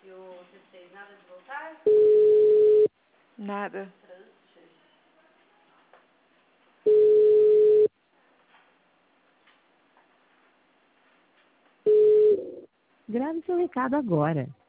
E o 16, nada de voltar? Nada. Grave seu recado agora.